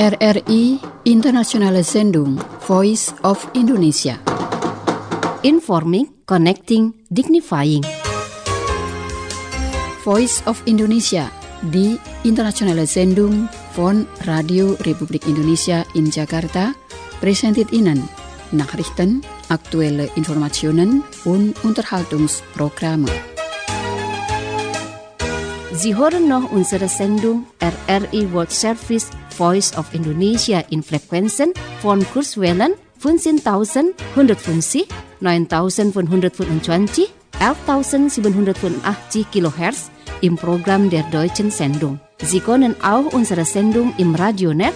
RRI Internationale Sendung Voice of Indonesia. Informing, connecting, dignifying. Voice of Indonesia di Internationale Sendung von Radio Republik Indonesia in Jakarta presented Ihnen Nachrichten, aktuelle Informationen und Unterhaltungsprogramme. Sie hören noch unsere Sendung RRI World Service Voice of Indonesia in Frequenzen von Kurzwellen 15.150, 9.525, 11.785 kHz im Programm der Deutschen Sendung. Sie können auch unsere Sendung im Radionet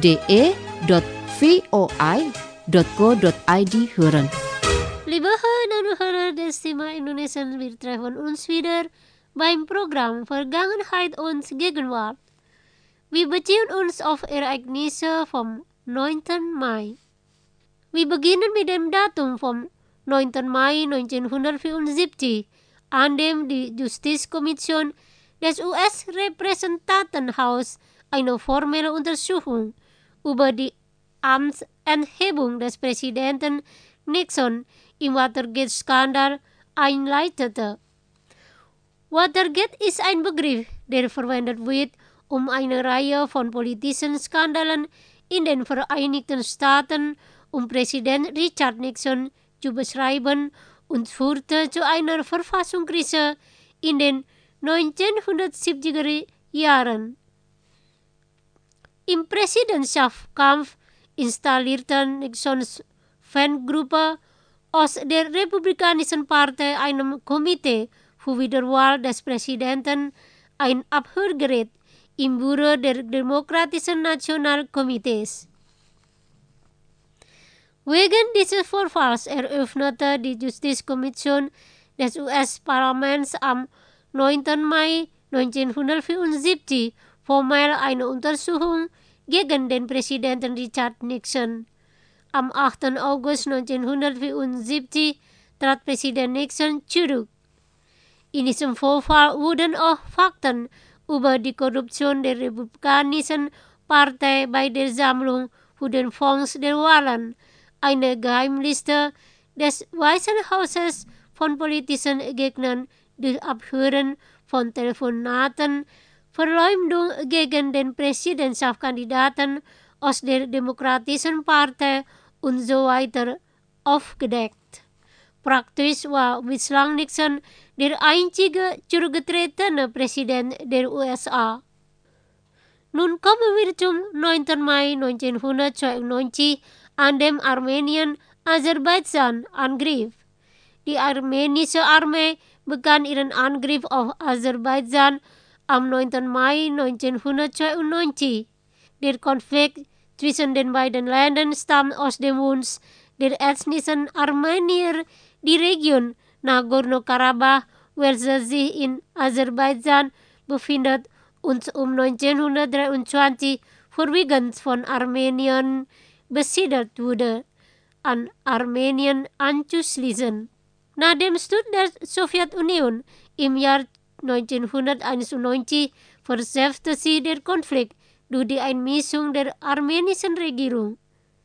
de.voi.co.id hören. Liebe Hörerinnen und Hörer des Thema Indonesien, wir treffen uns wieder beim Programm Vergangenheit und Gegenwart. Wir beziehen uns auf Ereignisse vom 9. Mai. Wir beginnen mit dem Datum vom 9. Mai 1974, an dem die Justizkommission des US-Repräsentantenhauses eine formelle Untersuchung über die Amtsenthebung des Präsidenten Nixon im Watergate-Skandal einleitete. Watergate ist ein Begriff, der verwendet wird, um eine Reihe von politischen Skandalen in den Vereinigten Staaten um Präsident Richard Nixon zu beschreiben und führte zu einer Verfassungskrise in den 1970er Jahren. Im Präsidentschaftskampf installierte Nixons Fangruppe aus der Republikanischen Partei einem Komitee für Wiederwahl des Präsidenten ein Abhörgerät im Büro der Demokratischen Nationalkomitees. Wegen dieses Vorfalls eröffnete die Justizkommission des US-Parlaments am 9. Mai 1974 formell eine Untersuchung gegen den Präsidenten Richard Nixon. Am 8. August 1974 trat Präsident Nixon zurück. In diesem Vorfall wurden auch Fakten über die Korruption der Republikanischen Partei bei der Sammlung für den Fonds der Wahlen, eine Geheimliste des Weißen Hauses von politischen Gegnern durch Abhören von Telefonaten, Verleumdung gegen den Präsidentschaftskandidaten aus der Demokratischen Partei und so weiter aufgedeckt. Praktisch war bislang Nixon der einzige zurückgetretene Präsident der USA. Nun kommen wir zum 9. Mai 1992, an dem Armenien Aserbaidschan angriff. Die armenische Armee begann ihren Angriff auf Aserbaidschan am 9. Mai 1992. Der Konflikt zwischen den beiden Ländern stammt aus dem Wunsch der ethnischen Armenier, die Region Nagorno-Karabach, welche sich in Aserbaidschan befindet und um 1923 vorwiegend von Armeniern besiedelt wurde, an Armenien anzuschließen. Nach dem Sturz der Sowjetunion im Jahr 1991 verschärfte sich der Konflikt durch die Einmischung der armenischen Regierung.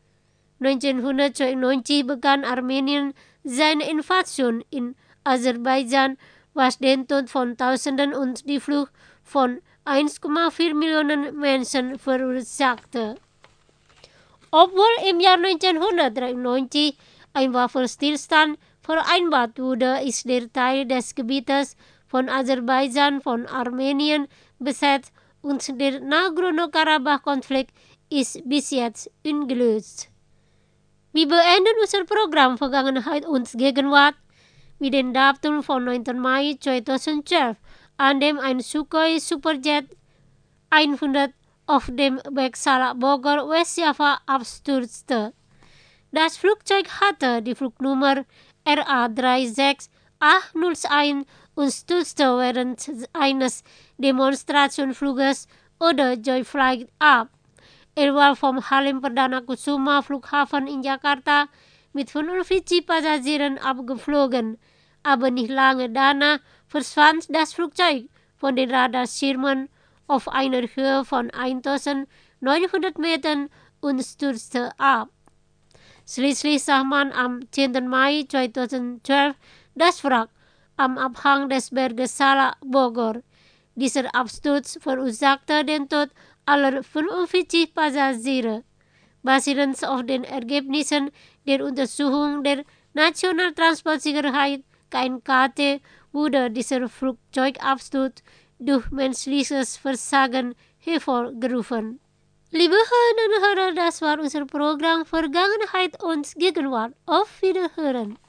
1992 begann Armenien seine Invasion in Aserbaidschan, was den Tod von Tausenden und die Flucht von 1,4 Millionen Menschen verursachte. Obwohl im Jahr 1993 ein Waffenstillstand vereinbart wurde, ist der Teil des Gebietes von Aserbaidschan von Armenien besetzt und der Nagorno-Karabach-Konflikt ist bis jetzt ungelöst. Wir beenden unser Programm Vergangenheit und Gegenwart mit dem Datum von 9. Mai 2012, an dem ein Sukhoi Superjet 100 auf dem Weg Salak-Bogor, Westjava abstürzte. Das Flugzeug hatte die Flugnummer RA36801 und stürzte während eines Demonstrationsfluges oder Joyflight ab. Er war vom Halim Perdana Kusuma Flughafen in Jakarta mit 45 Passagieren abgeflogen, aber nicht lange danach verschwand das Flugzeug von den Radarschirmen auf einer Höhe von 1900 Metern und stürzte ab. Schließlich sah man am 10. Mai 2012 das Wrack am Abhang des Berges Sala, Bogor. Dieser Absturz verursachte den Tod aller 45 Passagiere. Basierend auf den Ergebnissen der Untersuchung der Nationalen Transportsicherheit (KNKT) wurde dieser Flugzeugabsturz durch menschliches Versagen hervorgerufen. Liebe Hörerinnen und Hörer, das war unser Programm Vergangenheit und Gegenwart. Auf Wiederhören!